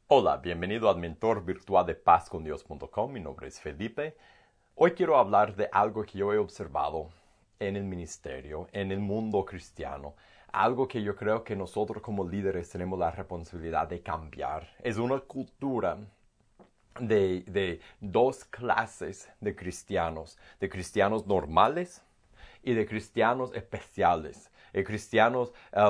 Hola, bienvenido al mentor virtual de pazcondios.com. Mi nombre es Felipe. Hoy quiero hablar de algo que yo he observado en el ministerio, en el mundo cristiano. Algo que yo creo que nosotros como líderes tenemos la responsabilidad de cambiar. Es una cultura de dos clases de cristianos normales y de cristianos especiales, cristianos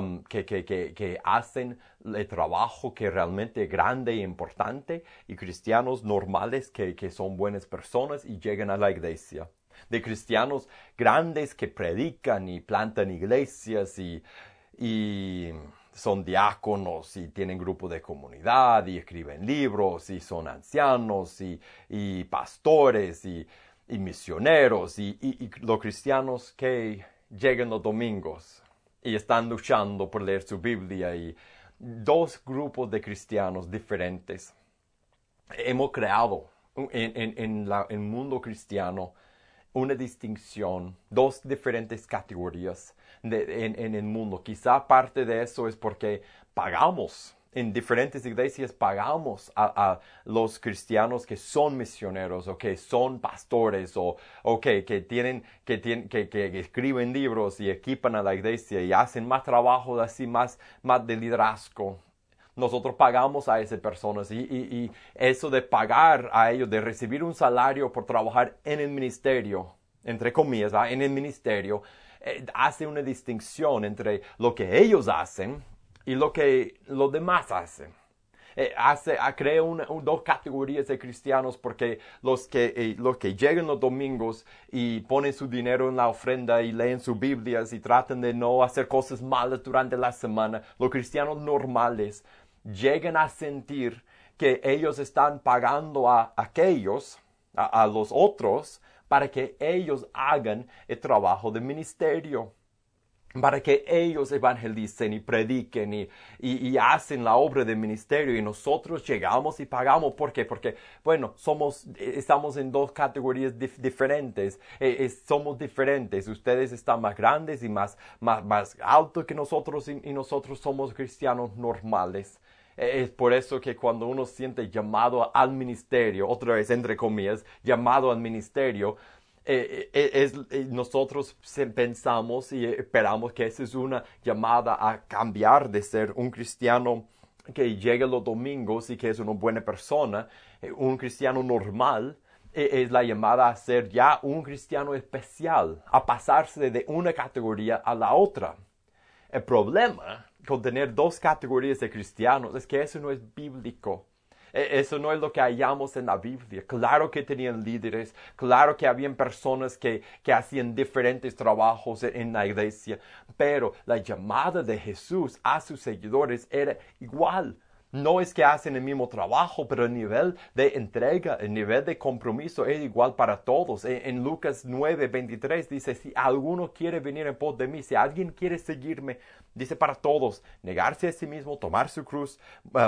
que hacen el trabajo que realmente es grande e importante, y cristianos normales que son buenas personas y llegan a la iglesia. De cristianos grandes que predican y plantan iglesias y son diáconos y tienen grupo de comunidad y escriben libros y son ancianos y pastores y misioneros y los cristianos que llegan los domingos y están luchando por leer su Biblia, y dos grupos de cristianos diferentes. Hemos creado en el mundo cristiano una distinción, dos diferentes categorías en el mundo. Quizá parte de eso es porque pagamos. En diferentes iglesias pagamos a los cristianos que son misioneros o que son pastores o que escriben libros y equipan a la iglesia y hacen más trabajo así, más de liderazgo. Nosotros pagamos a esas personas y eso de pagar a ellos, de recibir un salario por trabajar en el ministerio, entre comillas, ¿va? En el ministerio, hace una distinción entre lo que ellos hacen y lo que los demás hacen. Crea dos categorías de cristianos, porque los que llegan los domingos y ponen su dinero en la ofrenda y leen sus Biblias y tratan de no hacer cosas malas durante la semana, los cristianos normales llegan a sentir que ellos están pagando a aquellos, a los otros, para que ellos hagan el trabajo de ministerio, para que ellos evangelicen y prediquen y hacen la obra de ministerio, y nosotros llegamos y pagamos. ¿Por qué? Porque, bueno, estamos en dos categorías diferentes, somos diferentes. Ustedes están más grandes y más altos que nosotros, y nosotros somos cristianos normales. Es por eso que cuando uno siente llamado al ministerio, otra vez entre comillas, llamado al ministerio, nosotros pensamos y esperamos que esa es una llamada a cambiar de ser un cristiano que llega los domingos y que es una buena persona, un cristiano normal. Es la llamada a ser ya un cristiano especial, a pasarse de una categoría a la otra. El problema con tener dos categorías de cristianos es que eso no es bíblico. Eso no es lo que hallamos en la Biblia. Claro que tenían líderes, claro que habían personas que hacían diferentes trabajos en la iglesia, pero la llamada de Jesús a sus seguidores era igual. No es que hacen el mismo trabajo, pero el nivel de entrega, el nivel de compromiso es igual para todos. En Lucas 9:23 dice: si alguno quiere venir en pos de mí, si alguien quiere seguirme, dice, para todos, negarse a sí mismo, tomar su cruz,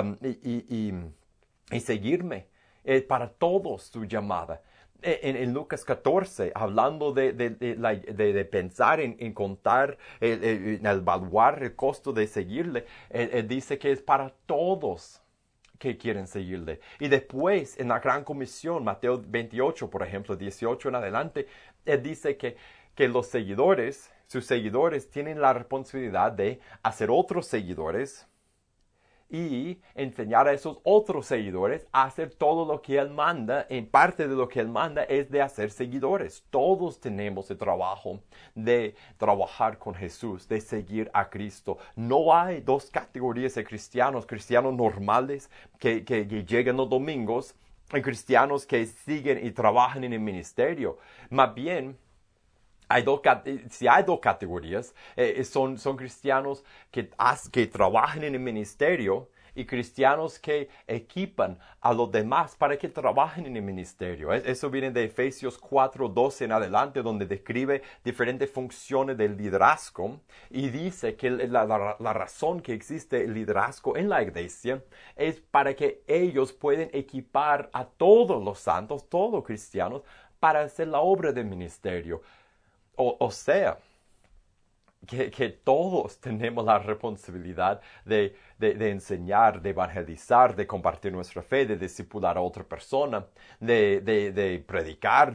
y seguirme. Para todos su llamada. En Lucas 14, hablando de pensar en contar, en evaluar el costo de seguirle, él dice que es para todos que quieren seguirle. Y después, en la Gran Comisión, Mateo 28, por ejemplo, 18 en adelante, él dice que los seguidores, sus seguidores, tienen la responsabilidad de hacer otros seguidores y enseñar a esos otros seguidores a hacer todo lo que Él manda. En parte de lo que Él manda es de hacer seguidores. Todos tenemos el trabajo de trabajar con Jesús, de seguir a Cristo. No hay dos categorías de cristianos: cristianos normales que llegan los domingos y cristianos que siguen y trabajan en el ministerio. Más bien, si hay dos categorías, son cristianos que trabajan en el ministerio y cristianos que equipan a los demás para que trabajen en el ministerio. Eso viene de Efesios 4:12 en adelante, donde describe diferentes funciones del liderazgo y dice que la razón que existe el liderazgo en la iglesia es para que ellos puedan equipar a todos los santos, todos los cristianos, para hacer la obra del ministerio. O sea, que todos tenemos la responsabilidad de enseñar, de evangelizar, de compartir nuestra fe, de discipular a otra persona, de predicar,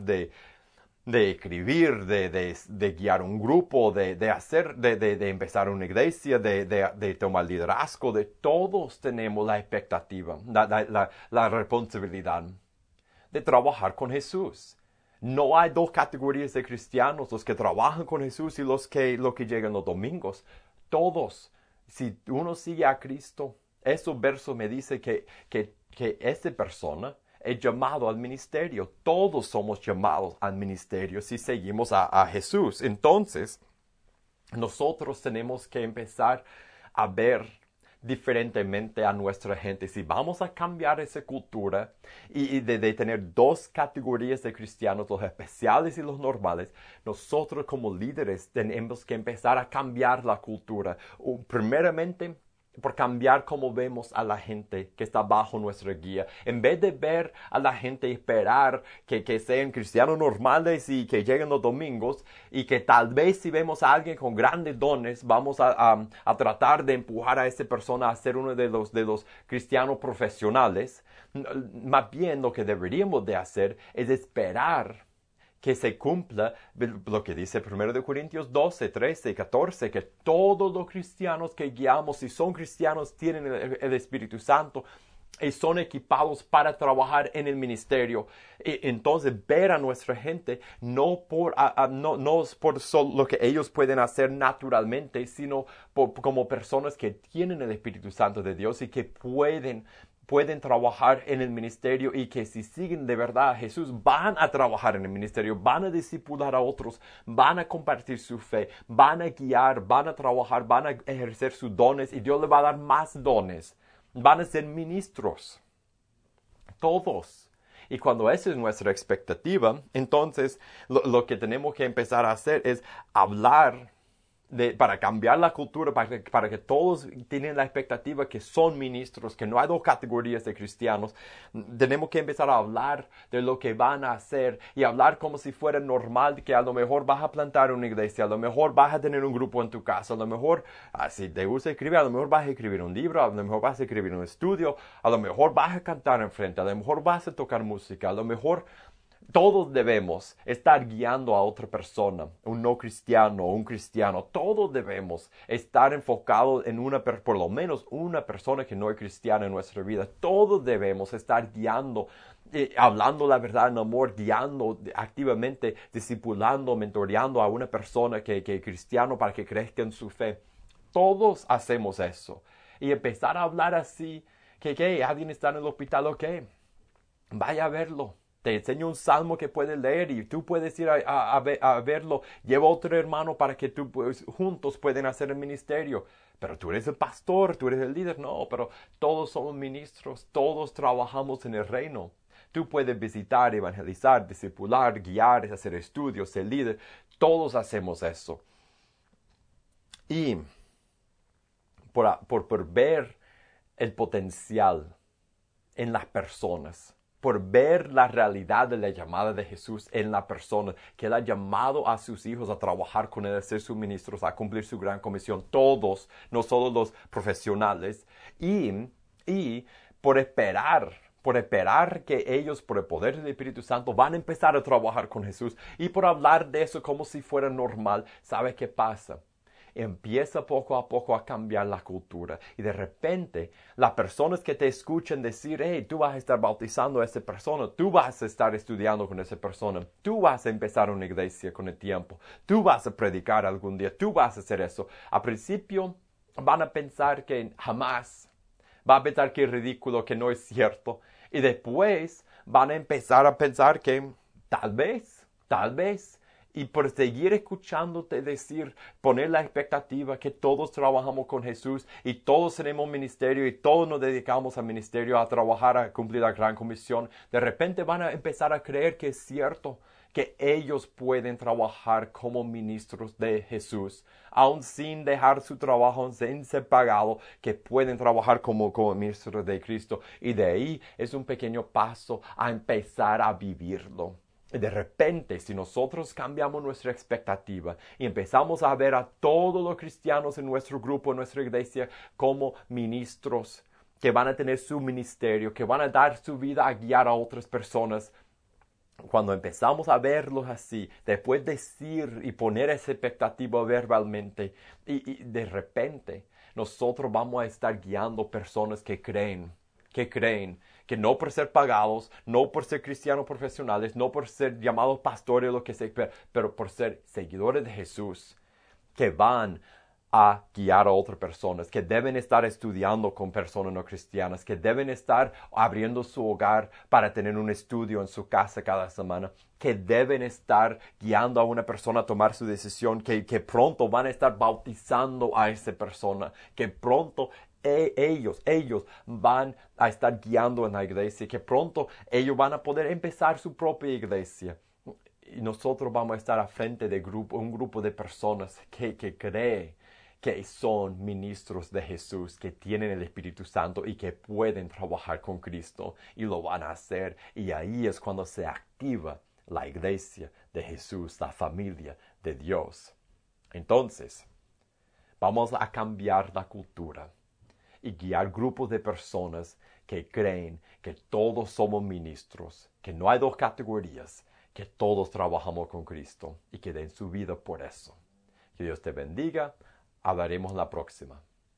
de escribir, de guiar un grupo, de empezar una iglesia, de tomar liderazgo. De todos tenemos la expectativa, la responsabilidad de trabajar con Jesús. No hay dos categorías de cristianos, los que trabajan con Jesús y los que llegan los domingos. Todos, si uno sigue a Cristo, ese verso me dice que esa persona es llamado al ministerio. Todos somos llamados al ministerio si seguimos a Jesús. Entonces, nosotros tenemos que empezar a ver diferentemente a nuestra gente. Si vamos a cambiar esa cultura y de tener dos categorías de cristianos, los especiales y los normales, nosotros como líderes tenemos que empezar a cambiar la cultura. Primeramente, por cambiar cómo vemos a la gente que está bajo nuestra guía. En vez de ver a la gente y esperar que sean cristianos normales y que lleguen los domingos y que tal vez si vemos a alguien con grandes dones, vamos a tratar de empujar a esa persona a ser uno de los cristianos profesionales. Más bien lo que deberíamos de hacer es esperar que se cumpla lo que dice 1 Corintios 12, 13 y 14, que todos los cristianos que guiamos, si son cristianos, tienen el Espíritu Santo y son equipados para trabajar en el ministerio. Entonces, ver a nuestra gente no por solo lo que ellos pueden hacer naturalmente, sino como personas que tienen el Espíritu Santo de Dios y que pueden trabajar en el ministerio y que si siguen de verdad a Jesús van a trabajar en el ministerio, van a discipular a otros, van a compartir su fe, van a guiar, van a trabajar, van a ejercer sus dones y Dios les va a dar más dones. Van a ser ministros. Todos. Y cuando esa es nuestra expectativa, entonces lo que tenemos que empezar a hacer es hablar para cambiar la cultura, para que todos tienen la expectativa que son ministros, que no hay dos categorías de cristianos. Tenemos que empezar a hablar de lo que van a hacer y hablar como si fuera normal, que a lo mejor vas a plantar una iglesia, a lo mejor vas a tener un grupo en tu casa, a lo mejor, si te gusta escribir, a lo mejor vas a escribir un libro, a lo mejor vas a escribir un estudio, a lo mejor vas a cantar enfrente, a lo mejor vas a tocar música, a lo mejor todos debemos estar guiando a otra persona, un no cristiano, un cristiano. Todos debemos estar enfocados en por lo menos una persona que no es cristiana en nuestra vida. Todos debemos estar guiando, hablando la verdad en amor, guiando activamente, discipulando, mentoreando a una persona que es cristiano para que crezca en su fe. Todos hacemos eso. Y empezar a hablar así, que alguien está en el hospital, ok, vaya a verlo. Te enseño un salmo que puedes leer y tú puedes ir a verlo. Lleva otro hermano para que juntos pueden hacer el ministerio. Pero tú eres el pastor, tú eres el líder. No, pero todos somos ministros, todos trabajamos en el reino. Tú puedes visitar, evangelizar, discipular, guiar, hacer estudios, ser líder. Todos hacemos eso. Y por ver el potencial en las personas, por ver la realidad de la llamada de Jesús en la persona, que Él ha llamado a sus hijos a trabajar con Él, a ser sus ministros, a cumplir su gran comisión, todos, no solo los profesionales, y por esperar que ellos, por el poder del Espíritu Santo, van a empezar a trabajar con Jesús, y por hablar de eso como si fuera normal. ¿Sabe qué pasa? Empieza poco a poco a cambiar la cultura. Y de repente, las personas que te escuchan decir, hey, tú vas a estar bautizando a esa persona, tú vas a estar estudiando con esa persona, tú vas a empezar una iglesia con el tiempo, tú vas a predicar algún día, tú vas a hacer eso. Al principio van a pensar que jamás, van a pensar que es ridículo, que no es cierto. Y después van a empezar a pensar que tal vez. Y por seguir escuchándote decir, poner la expectativa que todos trabajamos con Jesús y todos tenemos ministerio y todos nos dedicamos al ministerio a trabajar, a cumplir la gran comisión, de repente van a empezar a creer que es cierto que ellos pueden trabajar como ministros de Jesús, aun sin dejar su trabajo, sin ser pagado, que pueden trabajar como ministros de Cristo. Y de ahí es un pequeño paso a empezar a vivirlo. De repente, si nosotros cambiamos nuestra expectativa y empezamos a ver a todos los cristianos en nuestro grupo, en nuestra iglesia, como ministros que van a tener su ministerio, que van a dar su vida a guiar a otras personas, cuando empezamos a verlos así, después decir y poner esa expectativa verbalmente, y de repente nosotros vamos a estar guiando personas que creen que no por ser pagados, no por ser cristianos profesionales, no por ser llamados pastores o lo que sea, pero por ser seguidores de Jesús, que van a guiar a otras personas, que deben estar estudiando con personas no cristianas, que deben estar abriendo su hogar para tener un estudio en su casa cada semana, que deben estar guiando a una persona a tomar su decisión, que pronto van a estar bautizando a esa persona, que pronto ellos van a estar guiando en la iglesia, que pronto ellos van a poder empezar su propia iglesia. Y nosotros vamos a estar a frente de un grupo de personas que cree que son ministros de Jesús, que tienen el Espíritu Santo y que pueden trabajar con Cristo y lo van a hacer. Y ahí es cuando se activa la iglesia de Jesús, la familia de Dios. Entonces, vamos a cambiar la cultura y guiar grupos de personas que creen que todos somos ministros, que no hay dos categorías, que todos trabajamos con Cristo y que den su vida por eso. Que Dios te bendiga. Hablaremos la próxima.